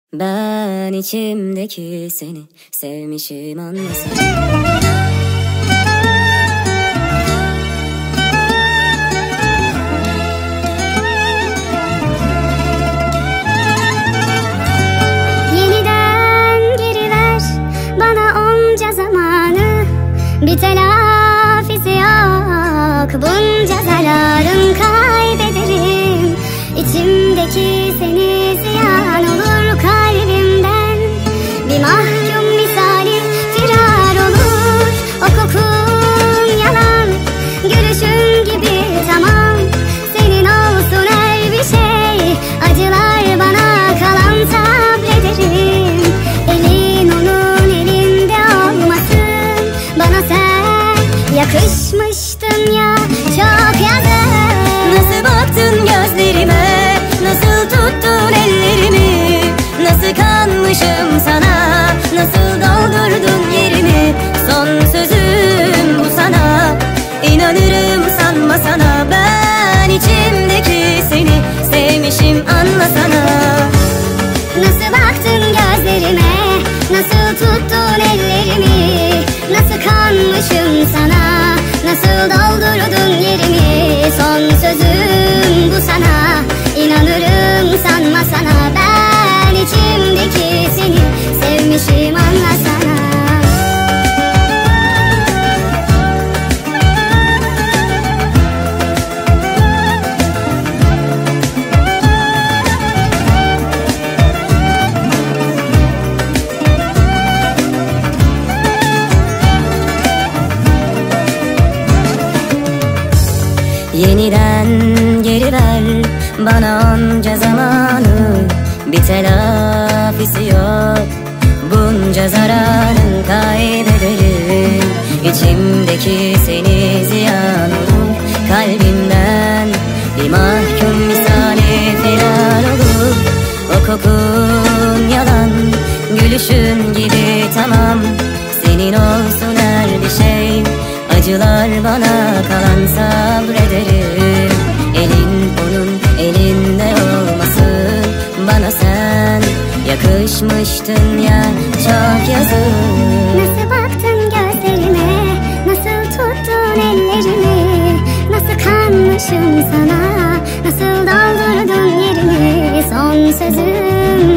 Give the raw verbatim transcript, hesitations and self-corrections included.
Ben içimdeki seni sevmişim anlasana. Bir telafisi yok, bunca zararım kaybederim. İçimdeki seni ziyan olur kalbimden. Bir mahkum misali firar olur. O kokun yalan, gülüşün gibi tamam. Senin olsun her bir şey, acılar bana kalan sabrederim. Elin onun elinde olmasın, bana sen yakışmıştın ya çok yazık. Nasıl baktın gözlerime, nasıl tuttun ellerimi, nasıl kanmışım sana, nasıl doldurdun yerimi. Son sözüm bu sana, inanırım sanma sana. Ben içimdeki seni sevmişim anlasana. Nasıl baktın gözlerime, nasıl tuttun ellerimi, nasıl kanmışım sana, nasıl doldurdun yerimi. Son sözüm bu sana, inanırım sanma sana. Ben içimdeki seni sevmişim anlasana. Yeniden geri ver bana onca zamanı, bir telafisi yok, bunca zararın kaybederim. İçimdeki seni ziyan olur kalbimden. Bir mahkum misali firar olur. O kokun yalan, gülüşün gibi tamam. Senin olsun her bir şey, acılar bana kalan sabrederim. Elin onun elinde olmasın, bana sen yakışmıştın ya çok yazık. Nasıl baktın gözlerime, nasıl tuttun ellerimi, nasıl kanmışım sana, nasıl doldurdun yerimi. Son sözüm